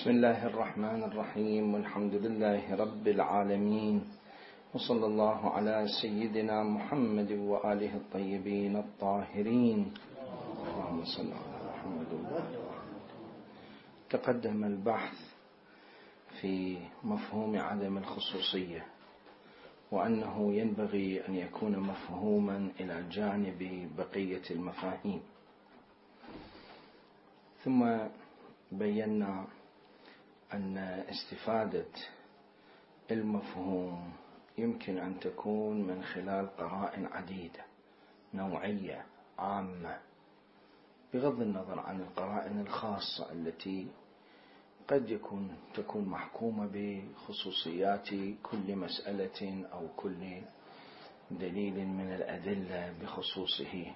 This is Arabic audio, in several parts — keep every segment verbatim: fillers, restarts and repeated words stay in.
بسم الله الرحمن الرحيم، والحمد لله رب العالمين، وصلى الله على سيدنا محمد وآله الطيبين الطاهرين. اللهم صل على محمد. تقدم البحث في مفهوم عدم الخصوصية، وأنه ينبغي أن يكون مفهوما إلى جانب بقية المفاهيم. ثم بينا أن استفادة المفهوم يمكن أن تكون من خلال قرائن عديدة نوعية عامة، بغض النظر عن القرائن الخاصة التي قد يكون تكون محكومة بخصوصيات كل مسألة أو كل دليل من الأدلة بخصوصه.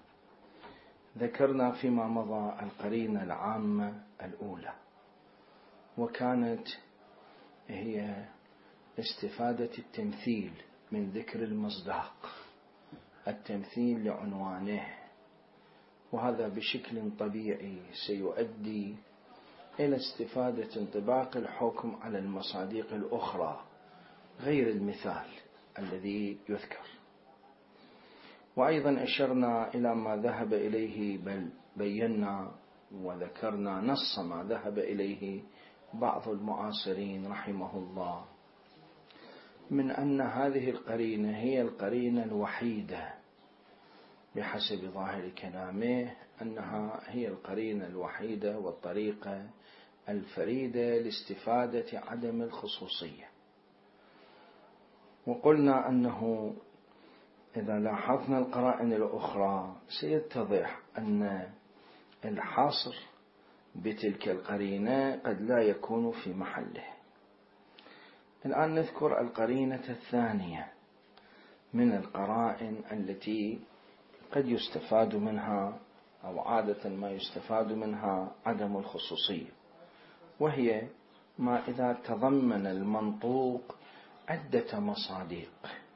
ذكرنا فيما مضى القرينة العامة الأولى، وكانت هي استفادة التمثيل من ذكر المصداق، التمثيل لعنوانه، وهذا بشكل طبيعي سيؤدي إلى استفادة انطباق الحكم على المصادق الأخرى غير المثال الذي يذكر. وأيضا أشرنا إلى ما ذهب إليه، بل بينا وذكرنا نص ما ذهب إليه بعض المعاصرين رحمه الله، من أن هذه القرينة هي القرينة الوحيدة بحسب ظاهر كلامه، أنها هي القرينة الوحيدة والطريقة الفريدة لاستفادة عدم الخصوصية. وقلنا أنه إذا لاحظنا القرائن الأخرى سيتضح أن الحصر بتلك القرينة قد لا يكون في محله. الآن نذكر القرينة الثانية من القرائن التي قد يستفاد منها أو عادة ما يستفاد منها عدم الخصوصية، وهي ما إذا تضمن المنطوق عدة مصادق،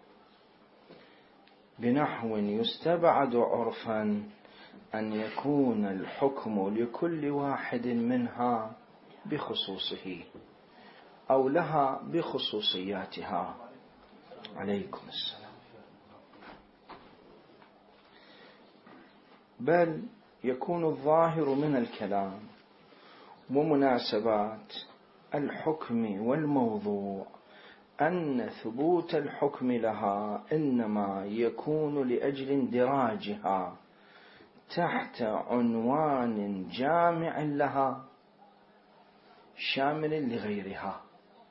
بنحو يستبعد عرفا أن يكون الحكم لكل واحد منها بخصوصه أو لها بخصوصياتها. عليكم السلام. بل يكون الظاهر من الكلام ومناسبات الحكم والموضوع أن ثبوت الحكم لها إنما يكون لأجل اندراجها تحت عنوان جامع لها شامل لغيرها،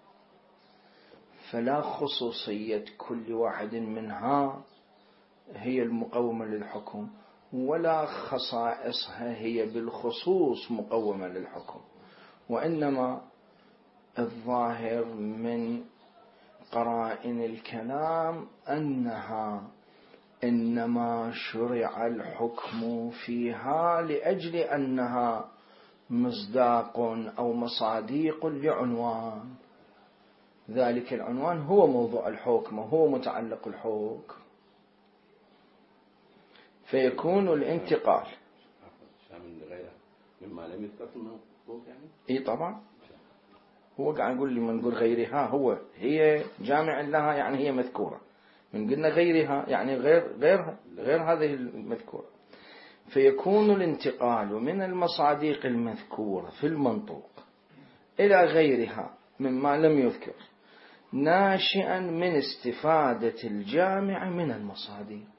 فلا خصوصية كل واحد منها هي المقومة للحكم، ولا خصائصها هي بالخصوص مقومة للحكم، وإنما الظاهر من قرائن الكلام أنها إنما شرع الحكم فيها لأجل أنها مصداق أو مصاديق لعنوان، ذلك العنوان هو موضوع الحكم وهو متعلق الحكم، فيكون الانتقال مما لم يذكر المنطوق. يعني اي طبعا، هو قاعد يقول لي من نقول غيرها هو هي جامع لها، يعني هي مذكورة، من قلنا غيرها يعني غير غير غير هذه المذكورة. فيكون الانتقال من المصادق المذكورة في المنطوق إلى غيرها مما لم يذكر ناشئا من استفادة الجامع من المصادق،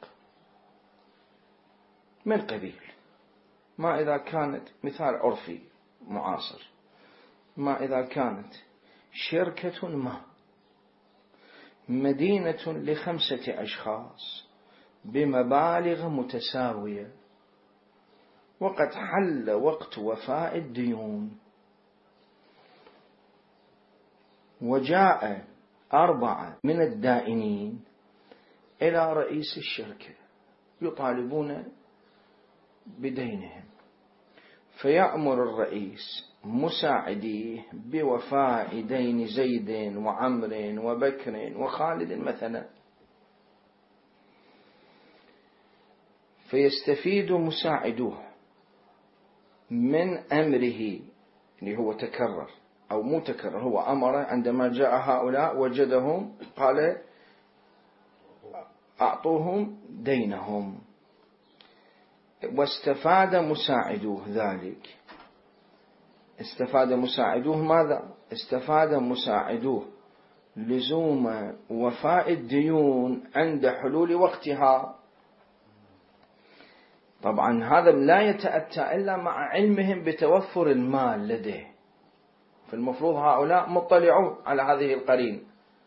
من قبيل ما إذا كانت مثال عرفي معاصر، ما إذا كانت شركة ما مدينة لخمسة أشخاص بمبالغ متساوية، وقد حل وقت وفاء الديون، وجاء أربعة من الدائنين إلى رئيس الشركة يطالبون بدينهم، فيأمر الرئيس مساعديه بوفاء دين زيد وعمر وبكر وخالد مثلا، فيستفيد مساعدوه من أمره اللي هو تكرر أو مو تكرر، هو أمر عندما جاء هؤلاء وجدهم قال أعطوهم دينهم. واستفاد مساعدوه ذلك. استفاد مساعدوه ماذا؟ استفاد مساعدوه لزوم وفاء الديون عند حلول وقتها. طبعا هذا لا يتأتى إلا مع علمهم بتوفر المال لديه، فالمفروض هؤلاء مطلعون على هذه القرينة.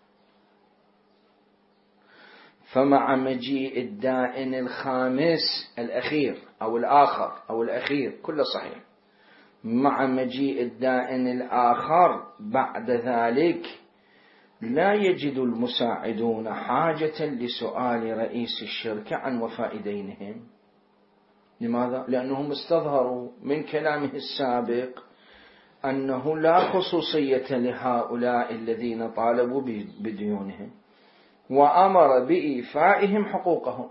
فمع مجيء الدائن الخامس الأخير أو الآخر أو الأخير كله صحيح، مع مجيء الدائن الآخر بعد ذلك لا يجد المساعدون حاجة لسؤال رئيس الشركة عن وفاء دينهم. لماذا؟ لأنهم استظهروا من كلامه السابق أنه لا خصوصية لهؤلاء الذين طالبوا بديونهم، وأمر بإيفائهم حقوقهم.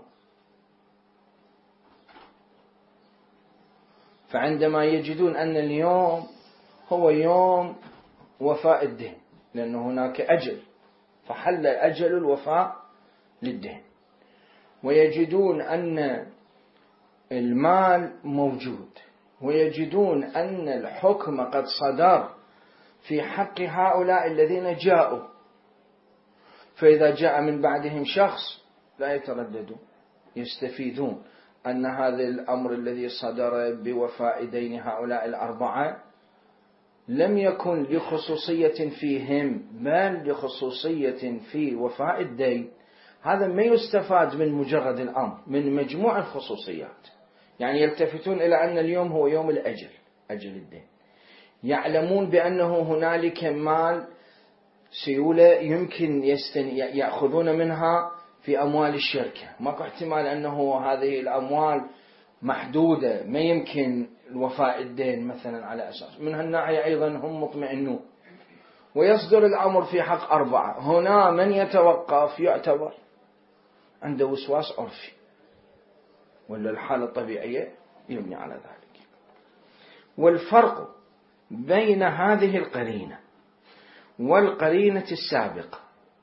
فعندما يجدون أن اليوم هو يوم وفاء الدين، لأن هناك أجل فحل أجل الوفاء للدين، ويجدون أن المال موجود، ويجدون أن الحكم قد صدر في حق هؤلاء الذين جاءوا، فإذا جاء من بعدهم شخص لا يترددون، يستفيدون أن هذا الأمر الذي صدر بوفاء دين هؤلاء الأربعة لم يكن لخصوصية فيهم بل لخصوصية في وفاء الدين. هذا ما يستفاد من مجرد الأمر، من مجموع الخصوصيات. يعني يلتفتون إلى أن اليوم هو يوم الأجل، أجل الدين. يعلمون بأنه هنالك مال سيولة يمكن يستن يأخذون منها في أموال الشركة، ماكو احتمال أنه هذه الأموال محدودة ما يمكن الوفاء الدين مثلا على أساس. من هالناحية أيضا هم مطمئنون. ويصدر الأمر في حق أربعة، هنا من يتوقف يعتبر عنده وسواس عرفي، ولا الحالة الطبيعية يبني على ذلك. والفرق بين هذه القرينة والقرينة السابقة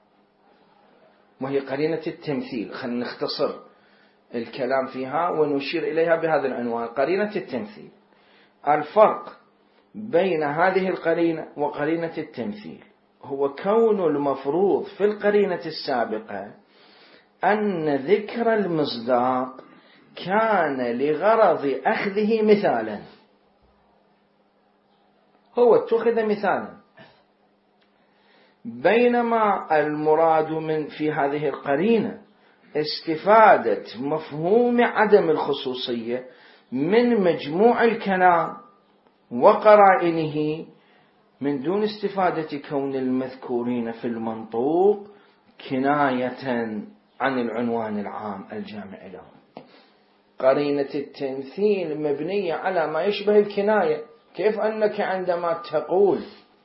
وهي قرينة التمثيل، خلينا نختصر الكلام فيها ونشير إليها بهذا العنوان، قرينة التمثيل. الفرق بين هذه القرينة وقرينة التمثيل هو كون المفروض في القرينة السابقة أن ذكر المصداق كان لغرض أخذه مثالا، هو اتخذ مثالا، بينما المراد من في هذه القرينة استفادة مفهوم عدم الخصوصية من مجموع الكلام وقرائنه من دون استفادة كون المذكورين في المنطوق كناية عن العنوان العام الجامع لهم. قرينة التمثيل مبنية على ما يشبه الكناية. كيف أنك عندما تقول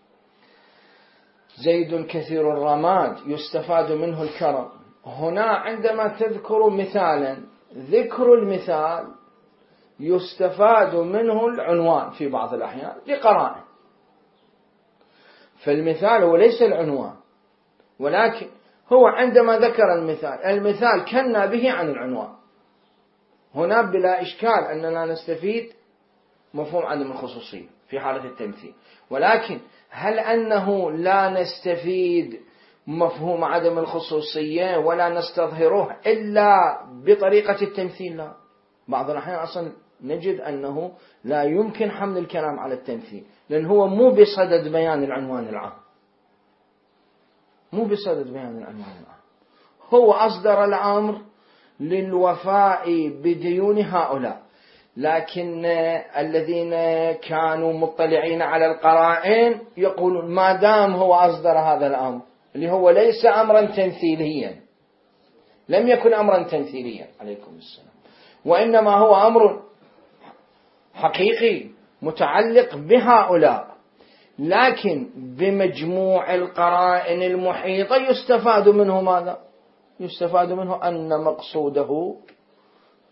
زيد كثير الرماد يستفاد منه الكرم، هنا عندما تذكر مثالا ذكر المثال يستفاد منه العنوان في بعض الأحيان لقرائن. فالمثال هو ليس العنوان، ولكن هو عندما ذكر المثال المثال كنا به عن العنوان. هنا بلا إشكال أننا نستفيد مفهوم عدم الخصوصية في حالة التمثيل، ولكن هل أنه لا نستفيد مفهوم عدم الخصوصية ولا نستظهره إلا بطريقة التمثيل؟ لا، بعض الأحيان أصلا نجد أنه لا يمكن حمل الكلام على التمثيل، لأن هو مو بصدد بيان العنوان العام، مو بصدد بيان العنوان العام. هو أصدر الأمر للوفاء بديون هؤلاء، لكن الذين كانوا مطلعين على القرائن يقولون ما دام هو أصدر هذا الأمر اللي هو ليس أمرا تمثيليا، لم يكن أمرا تمثيليا عليكم السلام، وإنما هو أمر حقيقي متعلق بهؤلاء، لكن بمجموع القرائن المحيطة يستفاد منه ماذا؟ يستفاد منه أن مقصوده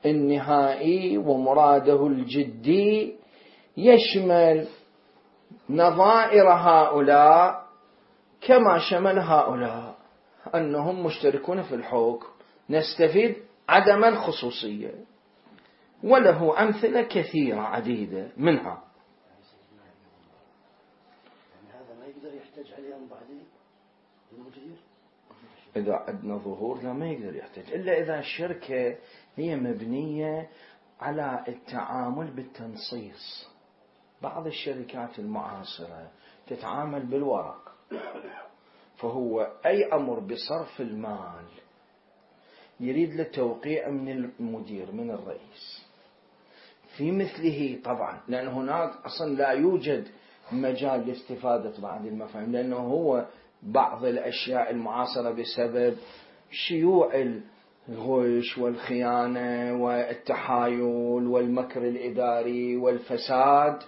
النهائي ومراده الجدي يشمل نظائر هؤلاء كما شمل هؤلاء أنهم مشتركون في الحكم، نستفيد عدم الخصوصية. وله أمثلة كثيرة عديدة منها. هذا ما يقدر يحتاج عليهم بعدين المدير إذا عندنا ظهور لا ما يقدر يحتاج، إلا إذا الشركة هي مبنية على التعامل بالتنصيص. بعض الشركات المعاصرة تتعامل بالورق، فهو أي أمر بصرف المال يريد له توقيع من المدير من الرئيس. في مثله طبعا، لأن هناك أصلا لا يوجد مجال لاستفادة بعض المفاهيم، لأنه هو بعض الأشياء المعاصرة بسبب شيوع الغش والخيانة والتحايل والمكر الإداري والفساد،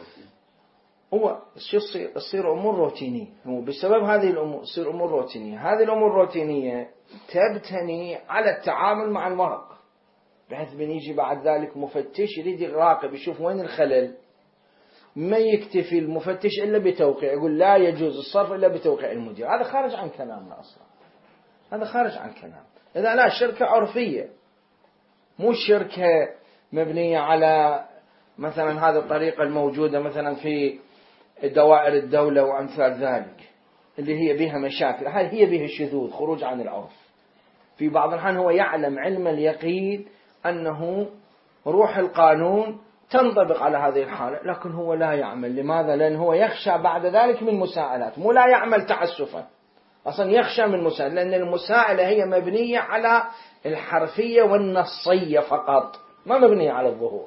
هو شو يصير؟ يصير أمور روتينية. هو بسبب هذه الأمور تصير أمور روتينية. هذه الأمور الروتينية تبتني على التعامل مع المرض، بحيث بنيجي بعد ذلك مفتش يريد يراقب يشوف وين الخلل. ما يكتفي المفتش إلا بتوقيع، يقول لا يجوز الصرف إلا بتوقيع المدير. هذا خارج عن كلامنا أصلا، هذا خارج عن كلام. إذا لا، شركة عرفية مو شركة مبنية على مثلا هذه الطريقة الموجودة مثلا في دوائر الدولة وأمثال ذلك، اللي هي بها مشاكل، هاي هي بها شذوذ، خروج عن العرف. في بعض الأحيان هو يعلم علم اليقين أنه روح القانون تنطبق على هذه الحالة، لكن هو لا يعمل. لماذا؟ لأن هو يخشى بعد ذلك من مساءلات، مو لا يعمل تعسفا، أصلا يخشى من مساءلة، لأن المساءلة هي مبنية على الحرفية والنصية فقط، ما مبنية على الظهور.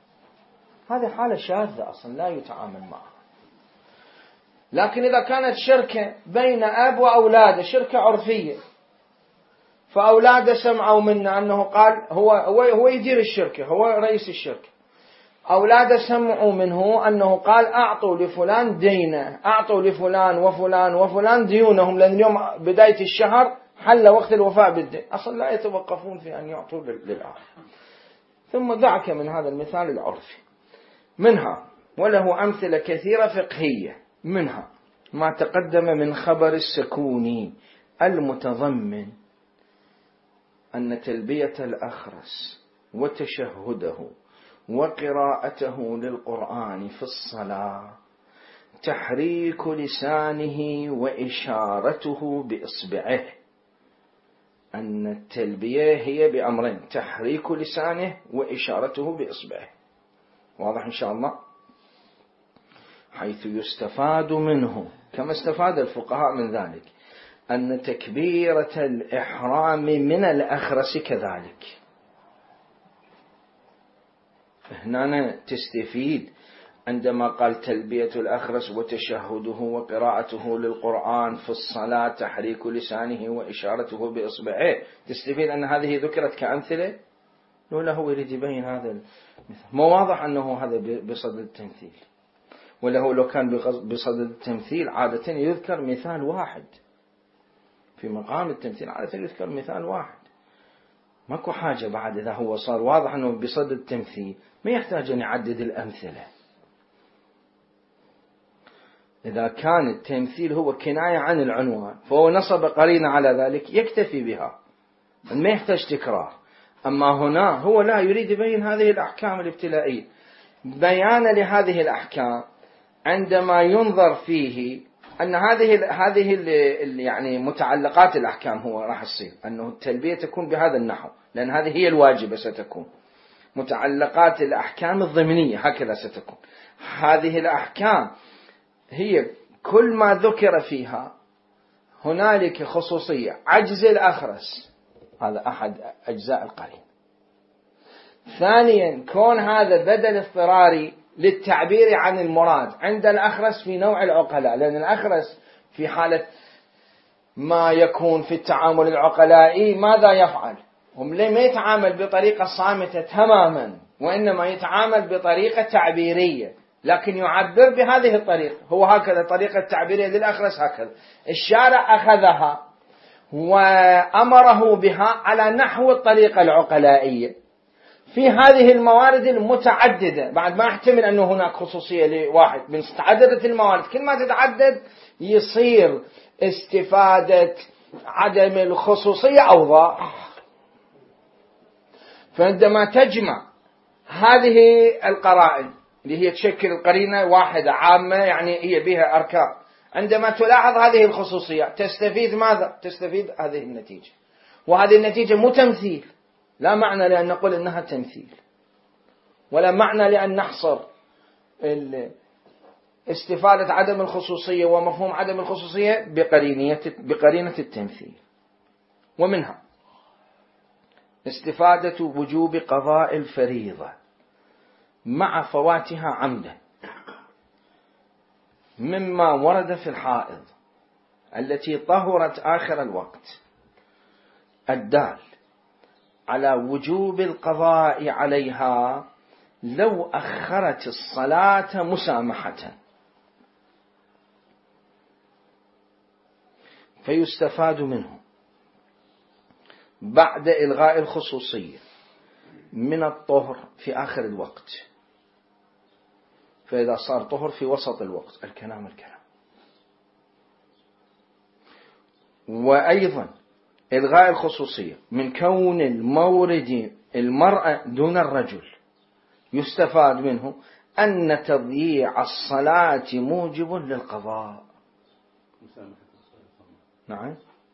هذه حالة شاذة أصلا لا يتعامل معها. لكن إذا كانت شركة بين أب وأولاده، شركة عرفية، فأولاده سمعوا منا أنه قال هو هو هو يدير الشركة، هو رئيس الشركة، أولاده سمعوا منه أنه قال أعطوا لفلان دينه، أعطوا لفلان وفلان وفلان ديونهم، لأن اليوم بداية الشهر حل وقت الوفاء بالدين، أصلا لا يتوقفون في أن يعطوا للآخر. ثم دعك من هذا المثال العرفي. منها وله أمثلة كثيرة فقهية، منها ما تقدم من خبر السكوني المتضمن أن تلبية الأخرس وتشهده وقراءته للقرآن في الصلاة تحريك لسانه وإشارته بإصبعه. أن التلبية هي بأمرين: تحريك لسانه وإشارته بإصبعه. واضح إن شاء الله؟ حيث يستفاد منه كما استفاد الفقهاء من ذلك أن تكبيرة الإحرام من الأخرس كذلك. هنا تستفيد عندما قال تلبية الأخرس وتشهده وقراءته للقرآن في الصلاة تحريك لسانه وإشارته بإصبعه، تستفيد أن هذه ذكرت كأمثلة. لولا هو يريد يبين هذا المثال، ما واضح أنه هذا بصدد التمثيل، وله لو كان بصدد التمثيل عادة يذكر مثال واحد، في مقام التمثيل عادة يذكر مثال واحد، ماكو حاجة بعد. إذا هو صار واضح أنه بصدد التمثيل ما يحتاج أن يعدد الأمثلة. إذا كان التمثيل هو كناية عن العنوان فهو نصب قرينة على ذلك يكتفي بها، ما يحتاج تكرار. أما هنا هو لا يريد يبين هذه الأحكام الابتلائية. بيانا لهذه الأحكام عندما ينظر فيه أن هذه هذه يعني متعلقات الأحكام، هو راح يصير أنه التلبية تكون بهذا النحو، لأن هذه هي الواجبة ستكون. متعلقات الأحكام الضمنية هكذا ستكون. هذه الأحكام هي كل ما ذكر فيها هنالك خصوصية، عجز الأخرس هذا أحد أجزاء القرين. ثانيا كون هذا بدل اضطراري للتعبير عن المراد عند الأخرس في نوع العقلاء، لأن الأخرس في حالة ما يكون في التعامل العقلائي ماذا يفعل؟ هم ليه ما يتعامل بطريقة صامتة تماما، وإنما يتعامل بطريقة تعبيرية، لكن يعبر بهذه الطريقة. هو هكذا الطريقة التعبيرية للأخرس هكذا. الشارع أخذها وأمره بها على نحو الطريقة العقلائية، في هذه الموارد المتعددة، بعد ما احتمل أنه هناك خصوصية لواحد من تعددت الموارد، كل ما تتعدد يصير استفادة عدم الخصوصية أوضح. فعندما تجمع هذه القرائن اللي هي تشكل القرينة واحدة عامة، يعني هي بها أركان، عندما تلاحظ هذه الخصوصية تستفيد ماذا؟ تستفيد هذه النتيجة. وهذه النتيجة مو تمثيل، لا معنى لأن نقول إنها تمثيل، ولا معنى لأن نحصر استفادة عدم الخصوصية ومفهوم عدم الخصوصية بقرينة التمثيل. ومنها استفادة وجوب قضاء الفريضة مع فواتها عمدا مما ورد في الحائض التي طهرت آخر الوقت، الدال على وجوب القضاء عليها لو أخرت الصلاة مسامحة. فيستفاد منه بعد إلغاء الخصوصية من الطهر في آخر الوقت، فإذا صار طهر في وسط الوقت الكلام الكلام. وأيضا إلغاء الخصوصية من كون المورد المرأة دون الرجل، يستفاد منه أن تضييع الصلاة موجب للقضاء. نعم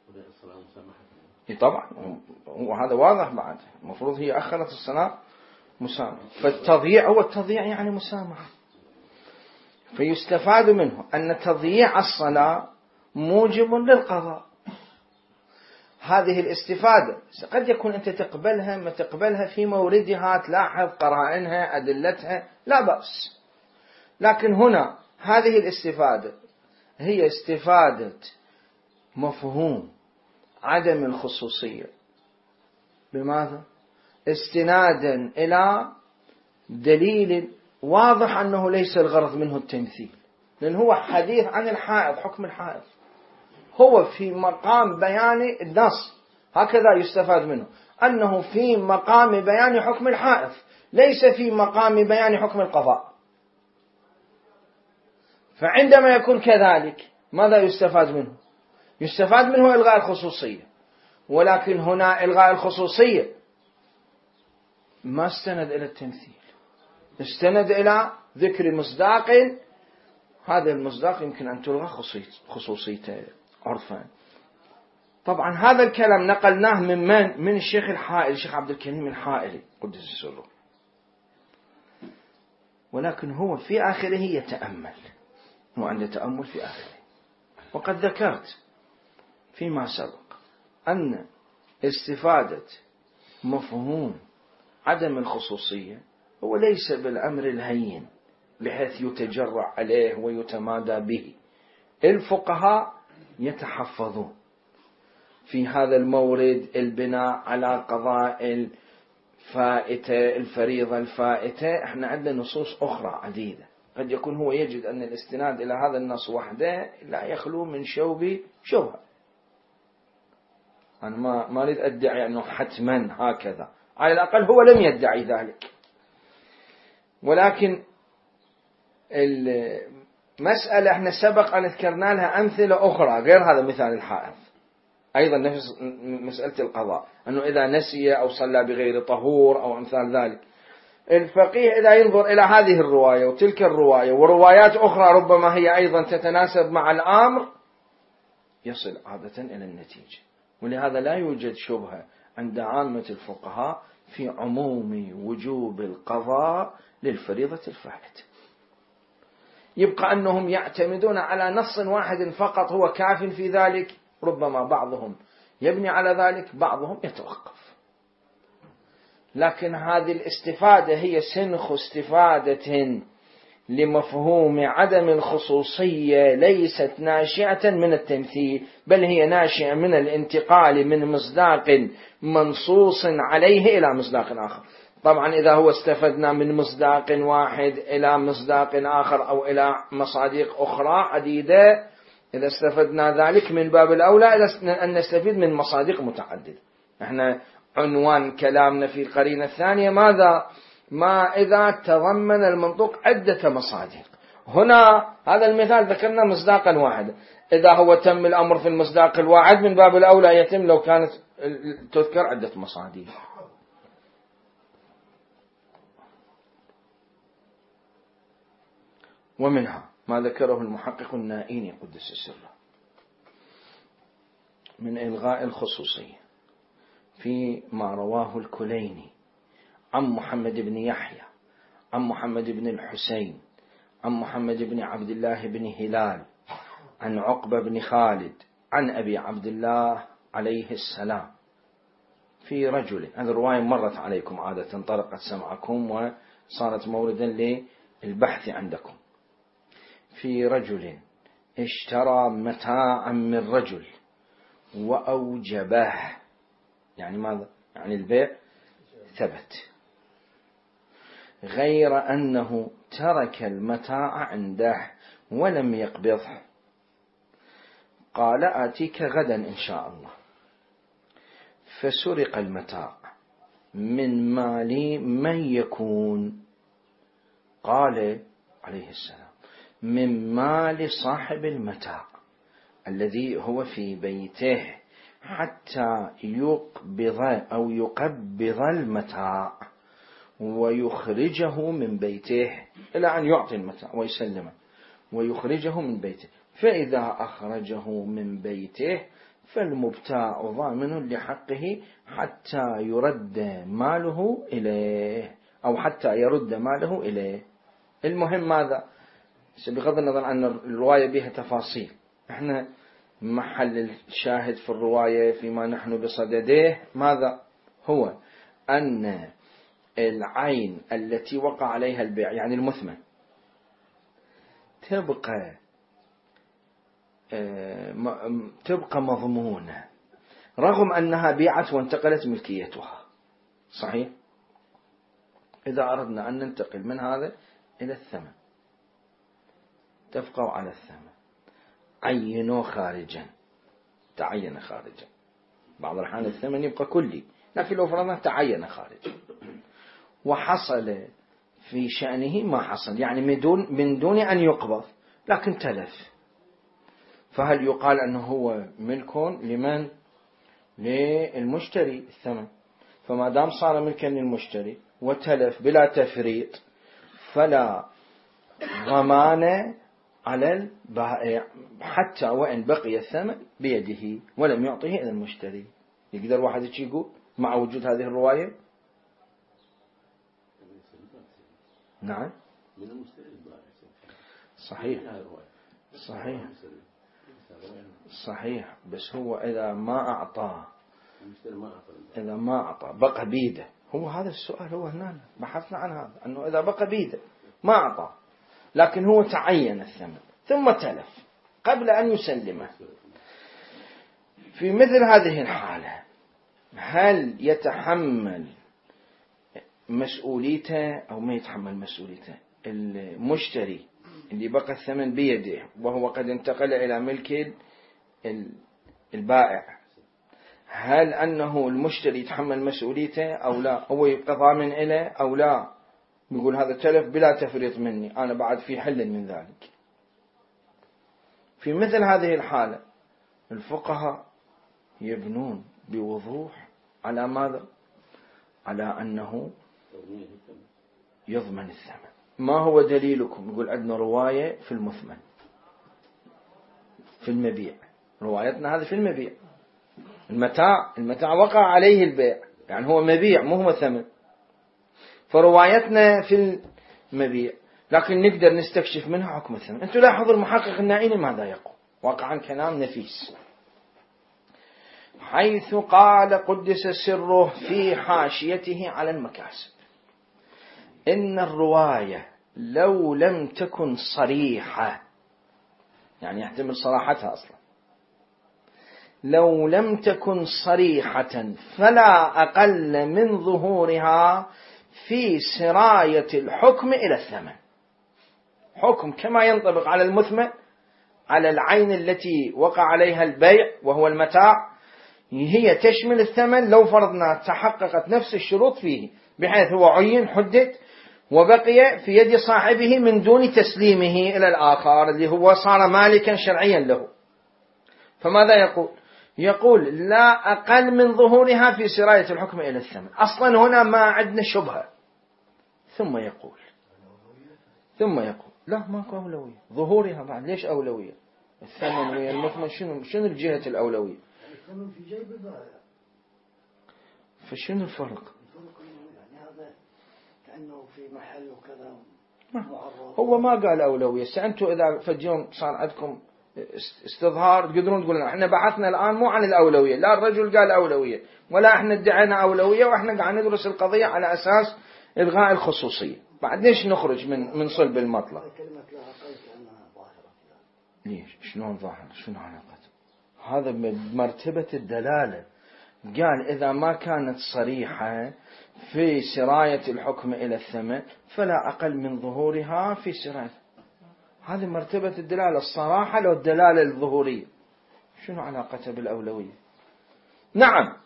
طبعا، وهذا واضح بعد، المفروض هي أخرت الصلاة مسامحة، فالتضييع هو التضييع يعني مسامحة. فيستفاد منه أن تضييع الصلاة موجب للقضاء. هذه الاستفادة قد يكون أنت تقبلها ما تقبلها في موردها، تلاحظ قرائنها أدلتها لا بأس، لكن هنا هذه الاستفادة هي استفادة مفهوم عدم الخصوصية. بماذا؟ استنادا إلى دليل واضح أنه ليس الغرض منه التمثيل، لأن هو حديث عن الحائض، حكم الحائض هو في مقام بيان النص، هكذا يستفاد منه أنه في مقام بيان حكم الحائض ليس في مقام بيان حكم القضاء. فعندما يكون كذلك ماذا يستفاد منه؟ يستفاد منه إلغاء الخصوصية، ولكن هنا إلغاء الخصوصية ما استند إلى التمثيل، استند إلى ذكر مصداق، هذا المصداق يمكن أن تلغى خصوصيته عرفا. طبعا هذا الكلام نقلناه من من؟ من الشيخ الحائلي، الشيخ عبد الكريم الحائلي قدس سره، ولكن هو في آخره يتأمل، وعنده تأمل في آخره. وقد ذكرت فيما سبق أن استفادة مفهوم عدم الخصوصية هو ليس بالأمر الهين بحيث يتجرع عليه ويتمادى به. الفقهاء يتحفظون في هذا المورد البناء على قضاء الفائتة الفريضة الفائتة. احنا عندنا نصوص أخرى عديدة، قد يكون هو يجد أن الاستناد إلى هذا النص وحده لا يخلو من شوب شبهة. أنا ما ما أريد أدعي أنه حتما هكذا، على الأقل هو لم يدعي ذلك، ولكن المسألة احنا سبق أن ذكرنا لها أمثلة أخرى غير هذا مثال الحائض، أيضا نفس مسألة القضاء، أنه إذا نسي أو صلى بغير طهور أو أمثال ذلك. الفقيه إذا ينظر إلى هذه الرواية وتلك الرواية وروايات أخرى ربما هي أيضا تتناسب مع الأمر، يصل عادة إلى النتيجة. ولهذا لا يوجد شبهة عند عامة الفقهاء في عموم وجوب القضاء للفريضة الفائتة. يبقى أنهم يعتمدون على نص واحد فقط هو كاف في ذلك، ربما بعضهم يبني على ذلك، بعضهم يتوقف. لكن هذه الاستفادة هي سنخ استفادة لمفهوم عدم الخصوصية، ليست ناشئة من التمثيل، بل هي ناشئة من الانتقال من مصداق منصوص عليه إلى مصداق آخر. طبعا إذا هو استفدنا من مصداق واحد إلى مصداق آخر أو إلى مصادق أخرى عديدة، إذا استفدنا ذلك من باب الأولى أن نستفيد من مصادق متعددة. احنا عنوان كلامنا في القرينة الثانية ماذا؟ ما إذا تضمن المنطوق عدة مصادق. هنا هذا المثال ذكرنا مصداقا واحدا، إذا هو تم الأمر في المصداق الواحد من باب الأولى يتم لو كانت تذكر عدة مصادق. ومنها ما ذكره المحقق النائيني قدس سره من إلغاء الخصوصية فيما رواه الكليني عن محمد بن يحيى عن محمد بن الحسين عن محمد بن عبد الله بن هلال عن عقبة بن خالد عن أبي عبد الله عليه السلام في رجل، هذه الرواية مرت عليكم عادة، طرقت سمعكم وصارت موردا للبحث عندكم. في رجل اشترى متاعا من رجل وأوجبه، يعني ماذا؟ يعني البيع ثبت، غير أنه ترك المتاع عنده ولم يقبضه، قال آتيك غدا إن شاء الله، فسرق المتاع من مال من يكون؟ قال عليه السلام من مال صاحب المتاع الذي هو في بيته حتى يقبض أو يقبض المتاع ويخرجه من بيته إلى أن يعطي المتاع ويسلمه ويخرجه من بيته، فإذا أخرجه من بيته فالمبتاع ضامن لحقه حتى يرد ماله إليه أو حتى يرد ماله إليه. المهم ماذا؟ بغض النظر عن الرواية بها تفاصيل، احنا محل الشاهد في الرواية فيما نحن بصدده ماذا؟ هو أن العين التي وقع عليها البيع يعني المثمن تبقى تبقى مضمونة رغم أنها بيعت وانتقلت ملكيتها، صحيح؟ إذا أردنا أن ننتقل من هذا إلى الثمن تبقى على الثمن، عينوا خارجا، تعين خارجا، بعض الأحيان الثمن يبقى كلي، لكن لو فرضنا تعين خارجا وحصل في شأنه ما حصل، يعني من دون, من دون أن يقبض لكن تلف، فهل يقال أنه هو ملك لمن؟ للمشتري الثمن، فما دام صار ملكا للمشتري وتلف بلا تفريط فلا ضمان على البائع حتى وإن بقي الثمن بيده ولم يعطيه إلى المشتري. يقدر واحد يقول مع وجود هذه الرواية؟ نعم من المشتري صحيح صحيح صحيح، بس هو إذا ما أعطاه إذا ما أعطى بقى بيده، هو هذا السؤال هو هنا بحثنا عن هذا، أنه إذا بقى بيده ما أعطى لكن هو تعين الثمن ثم تلف قبل أن يسلمه، في مثل هذه الحالة هل يتحمل مسؤوليته أو ما يتحمل مسؤوليته؟ المشتري اللي بقى الثمن بيده وهو قد انتقل إلى ملك البائع، هل أنه المشتري يتحمل مسؤوليته أو لا؟ هو يبقى ضامن إليه أو لا؟ يقول هذا تلف بلا تفريط مني، أنا بعد في حل من ذلك. في مثل هذه الحالة الفقهاء يبنون بوضوح على ماذا؟ على أنه يضمن الثمن. ما هو دليلكم؟ يقول عندنا رواية في المثمن في المبيع، روايتنا هذا في المبيع، المتاع المتاع وقع عليه البيع، يعني هو مبيع مو هو ثمن، فروايتنا في المبيع، لكن نقدر نستكشف منها حكم الثمن. أنتم لاحظوا المحقق النائيني ماذا يقول، واقعا كلام نفيس، حيث قال قدس سره في حاشيته على المكاسب إن الرواية لو لم تكن صريحة، يعني يحتمل صراحتها أصلا، لو لم تكن صريحة فلا أقل من ظهورها في سراية الحكم إلى الثمن، حكم كما ينطبق على المثمن على العين التي وقع عليها البيع وهو المتاع، هي تشمل الثمن لو فرضنا تحققت نفس الشروط فيه، بحيث هو عين حدد وبقي في يد صاحبه من دون تسليمه إلى الآخر اللي هو صار مالكا شرعيا له. فماذا يقول؟ يقول لا أقل من ظهورها في سراية الحكم إلى الثمن. أصلا هنا ما عندنا شبهة. ثم يقول ثم يقول لا ماكو أولوية، ظهورها بعد. ليش أولوية؟ الثمن ويا المثمن شنو شنو الجهة الأولوية؟ الثمن في جيب البائع. فشنو الفرق؟ الفرق يعني هذا كأنه في محل وكذا معرض. هو ما قال أولوية. سأنتوا إذا فجيون صار عندكم استظهار تقدرون تقولون احنا بحثنا الآن مو عن الأولوية، لا الرجل قال أولوية ولا احنا ادعينا أولوية، واحنا قاعد ندرس القضية على أساس إلغاء الخصوصية. بعد ليش نخرج من من صلب المطلب؟ ليش؟ شلون ظاهر؟ شنو علاقته؟ هذا بمرتبة الدلالة. قال إذا ما كانت صريحة في سراية الحكم إلى الثمن فلا أقل من ظهورها في سراية. هذه مرتبة الدلالة، الصراحة لو الدلالة الظهورية. شنو علاقته بالأولوية؟ نعم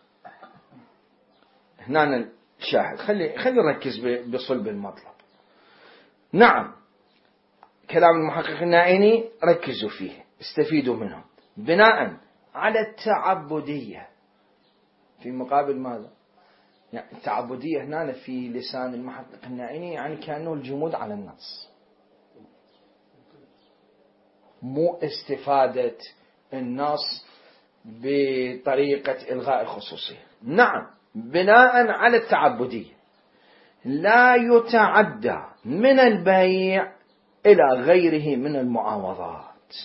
هنا الشاهد. خلي خلي نركز بصلب المطلب. نعم كلام المحقق النائيني ركزوا فيه، استفيدوا منه. بناء على التعبدية في مقابل ماذا؟ يعني التعبدية هنا في لسان المحقق النائيني يعني كأنه الجمود على النص، مو استفادة النص بطريقة إلغاء الخصوصية. نعم بناء على التعبدية لا يتعدى من البيع إلى غيره من المعاوضات.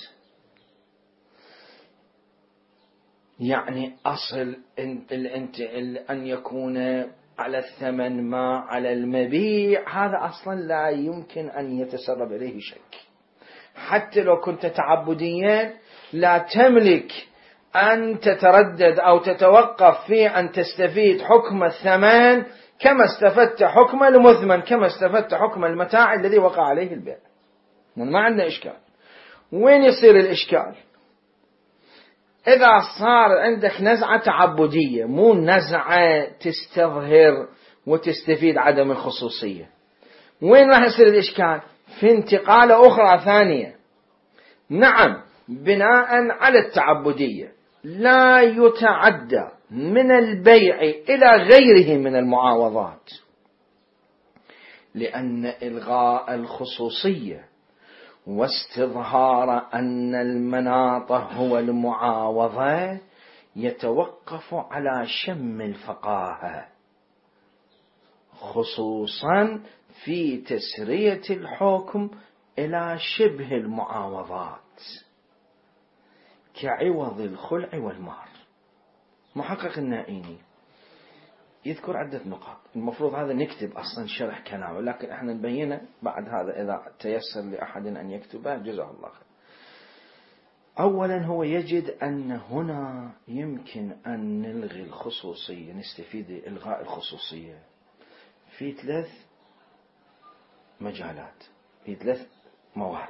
يعني أصل أن يكون على الثمن ما على المبيع، هذا أصلا لا يمكن أن يتسرب إليه شك. حتى لو كنت تعبديا لا تملك أن تتردد أو تتوقف في أن تستفيد حكم الثمن كما استفدت حكم المثمن، كما استفدت حكم المتاع الذي وقع عليه البيع. ما عندنا إشكال. وين يصير الإشكال؟ إذا صار عندك نزعة تعبدية مو نزعة تستظهر وتستفيد عدم الخصوصية. وين راح يصير الإشكال؟ في انتقالة أخرى ثانية. نعم بناء على التعبدية لا يتعدى من البيع إلى غيره من المعاوضات، لأن إلغاء الخصوصية واستظهار أن المناط هو المعاوضة يتوقف على شم الفقاهة، خصوصا في تسرية الحكم إلى شبه المعاوضات كعوض الخلع والمهر. محقق النائيني يذكر عدة نقاط، المفروض هذا نكتب أصلا شرح كلامه، لكن احنا نبينه بعد هذا إذا تيسر لأحد أن يكتبه جزاه الله خير. أولا هو يجد أن هنا يمكن أن نلغي الخصوصية، نستفيد إلغاء الخصوصية في ثلاث مجالات، في ثلاث موارد.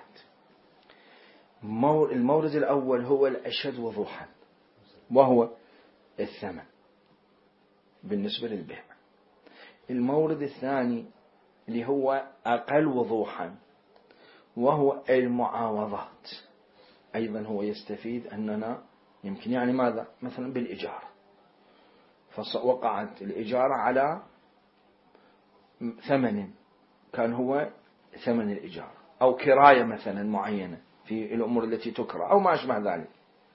المورد الأول هو الأشد وضوحا وهو الثمن بالنسبة للبيع. المورد الثاني اللي هو أقل وضوحا وهو المعاوضات، أيضا هو يستفيد أننا يمكن يعني ماذا؟ مثلا بالإجارة، فوقعت الإجارة على ثمن كان هو ثمن الإجارة، أو كراية مثلا معينة في الأمور التي تكرى أو ما أشبه ذلك،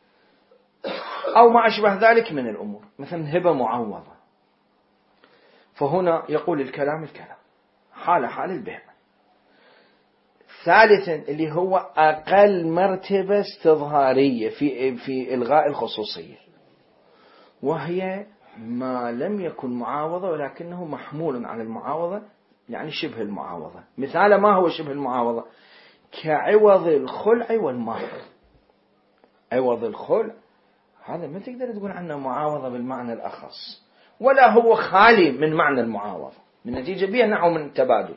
أو ما أشبه ذلك من الأمور، مثلا هبة معوضة. فهنا يقول الكلام الكلام حال حال البيع. ثالثا اللي هو أقل مرتبة استظهارية في في إلغاء الخصوصية، وهي ما لم يكن معاوضة ولكنه محمول على المعاوضة، يعني شبه المعاوضة. مثال ما هو شبه المعاوضة؟ كعوض الخلع والمهر. عوض الخلع هذا ما تقدر تقول عنه معاوضة بالمعنى الأخص، ولا هو خالي من معنى المعاوضة، من نتيجة بها نوع من التبادل.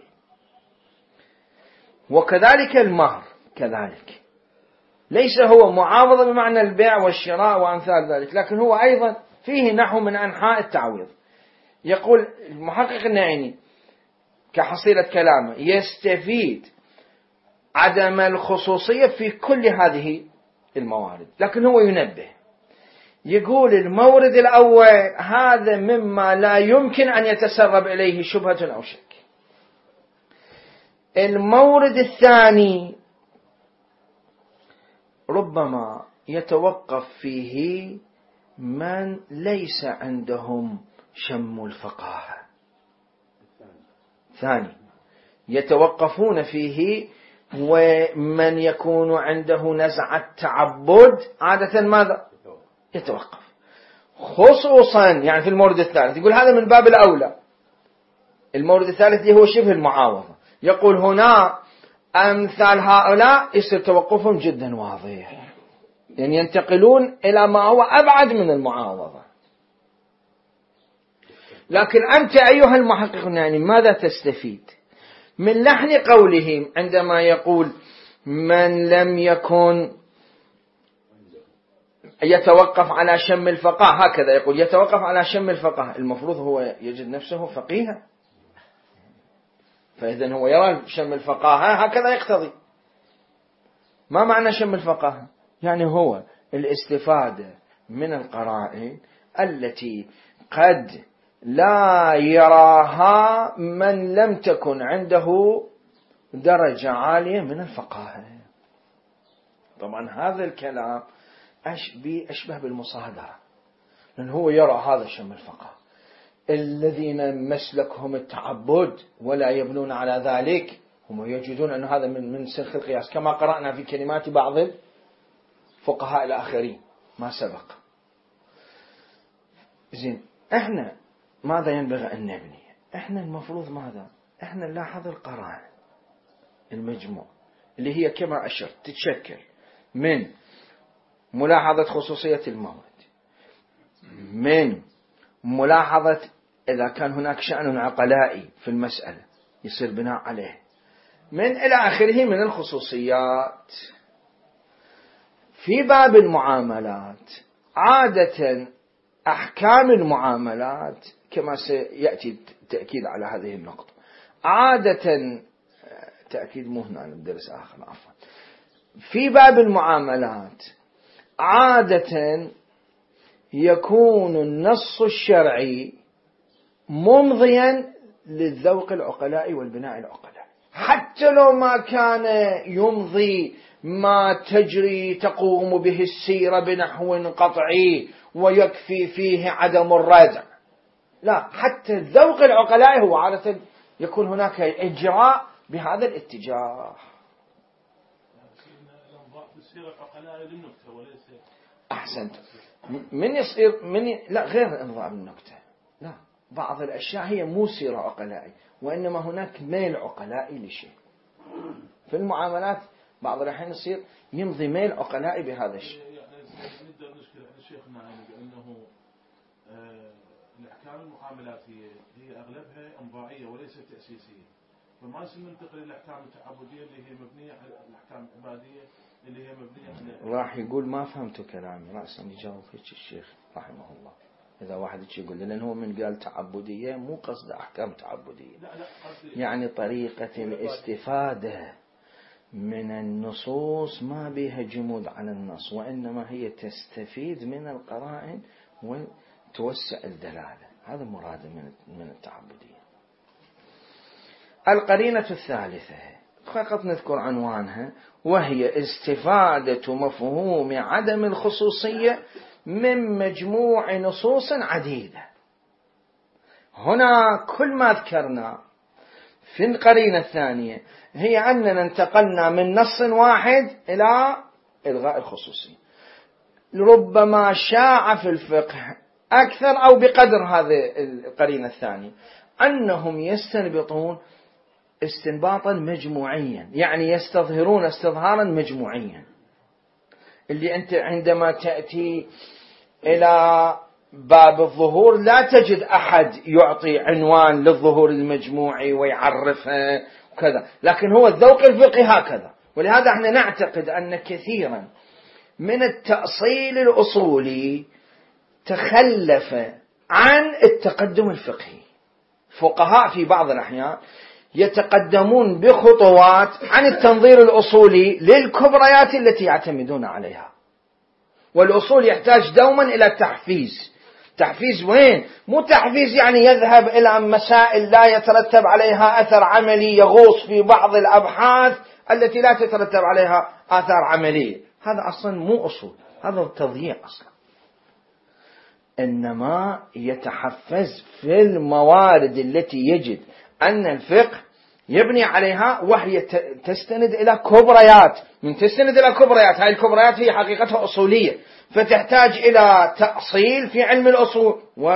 وكذلك المهر كذلك ليس هو معاوضة بمعنى البيع والشراء وأمثال ذلك، لكن هو أيضا فيه نحو من أنحاء التعويض. يقول المحقق النعيني كحصيلة كلامه يستفيد عدم الخصوصية في كل هذه الموارد، لكن هو ينبه يقول المورد الأول هذا مما لا يمكن أن يتسرب إليه شبهة أو شك. المورد الثاني ربما يتوقف فيه من ليس عندهم شم الفقاهة. ثاني يتوقفون فيه ومن يكون عنده نزعة تعبد عادة ماذا يتوقف، خصوصا يعني في المورد الثالث يقول هذا من باب الأولى. المورد الثالث هو شبه المعاوضة، يقول هنا أمثال هؤلاء يصير توقفهم جدا واضح، يعني ينتقلون إلى ما هو أبعد من المعاوضة. لكن أنت أيها المحقق يعني ماذا تستفيد من لحن قولهم عندما يقول من لم يكن يتوقف على شم الفقاه، هكذا يقول يتوقف على شم الفقاه، المفروض هو يجد نفسه فقيها، فإذن هو يرى شم الفقاه هكذا يقتضي. ما معنى شم الفقاه؟ يعني هو الاستفادة من القرائن التي قد لا يراها من لم تكن عنده درجة عالية من الفقاهة. طبعا هذا الكلام أشبه بالمصادرة، لأن هو يرى هذا شم الفقه. الذين مسلكهم التعبد ولا يبنون على ذلك هم يجدون أن هذا من من سلخ القياس، كما قرأنا في كلمات بعض الفقهاء الآخرين ما سبق. زين، احنا ماذا ينبغي أن نبني؟ احنا المفروض ماذا؟ احنا نلاحظ القرائن المجموع اللي هي كما أشرت تتشكل من ملاحظة خصوصية المورد، من ملاحظة إذا كان هناك شأن عقلائي في المسألة يصير بناء عليه، من إلى آخره من الخصوصيات. في باب المعاملات عادة أحكام المعاملات كما سيأتي التأكيد على هذه النقطة، عادة تأكيد مو هنا ندرس آخر عفوا. في باب المعاملات عادة يكون النص الشرعي ممضيا للذوق العقلاء والبناء العقلاء، حتى لو ما كان يمضي ما تجري تقوم به السيرة بنحو قطعي ويكفي فيه عدم الرجع، لا، حتى الذوق العقلاء هو عادة يكون هناك إجراء بهذا الاتجاه. أحسنت. من يصير من ي... لا غير انضاء النكتة، لا، بعض الأشياء هي مو سيرة عقلائي وإنما هناك ميل عقلائي لشيء. في المعاملات بعض الأحيان يصير يمضي ميل عقلائي بهذا الشيء. يعني نقدر نشكل على شيخنا يعني بأنه آه الأحكام المعاملات هي هي أغلبها انضائية وليست تأسيسية، فما نصير ننتقل إلى الأحكام التعبدية اللي هي مبنية على الأحكام العبادية اللي هي مبنية على. راح يقول ما فهمتوا كلامي، رأسا يجاوب هيك الشيخ رحمه الله. إذا واحد يقول لأن هو من قال تعبدية مو قصد أحكام تعبدية، لا لا يعني طريقة الاستفادة من النصوص ما بها جمود على النص، وإنما هي تستفيد من القرائن وتوسع الدلالة، هذا مراد من من التعبدية. القرينة الثالثة فقط نذكر عنوانها، وهي استفادة مفهوم عدم الخصوصية من مجموع نصوص عديدة. هنا كل ما ذكرنا في القرينة الثانية هي أننا انتقلنا من نص واحد إلى إلغاء الخصوصية. ربما شاع في الفقه أكثر أو بقدر هذه القرينة الثانية أنهم يستنبطون استنباطا مجموعيا، يعني يستظهرون استظهارا مجموعيا، اللي أنت عندما تأتي إلى باب الظهور لا تجد أحد يعطي عنوان للظهور المجموعي ويعرفه وكذا، لكن هو الذوق الفقهي هكذا. ولهذا احنا نعتقد أن كثيرا من التأصيل الأصولي تخلف عن التقدم الفقهي. فقهاء في بعض الأحيان يتقدمون بخطوات عن التنظير الأصولي للكبريات التي يعتمدون عليها، والأصول يحتاج دوما إلى تحفيز. تحفيز وين؟ مو تحفيز يعني يذهب إلى مسائل لا يترتب عليها أثر عملي، يغوص في بعض الأبحاث التي لا تترتب عليها آثار عملية. هذا أصلا مو أصول، هذا تضييع أصلا. إنما يتحفز في الموارد التي يجد أن الفقه يبني عليها، وهي تستند إلى كبريات. من تستند إلى كبريات، هذه الكبريات هي حقيقتها أصولية، فتحتاج إلى تأصيل في علم الأصول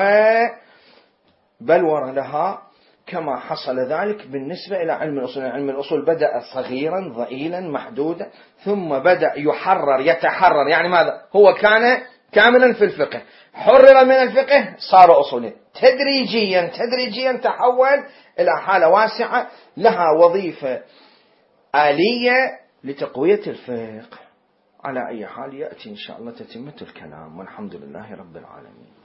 وبلور لها، كما حصل ذلك بالنسبة إلى علم الأصول. علم الأصول بدأ صغيرا ضئيلا محدودا، ثم بدأ يحرر يتحرر. يعني ماذا؟ هو كان كاملا في الفقه، حرر من الفقه صار أصولي، تدريجيا تدريجيا تحول إلى حالة واسعة لها وظيفة آلية لتقوية الفقه. على أي حال يأتي إن شاء الله تتمة الكلام، والحمد لله رب العالمين.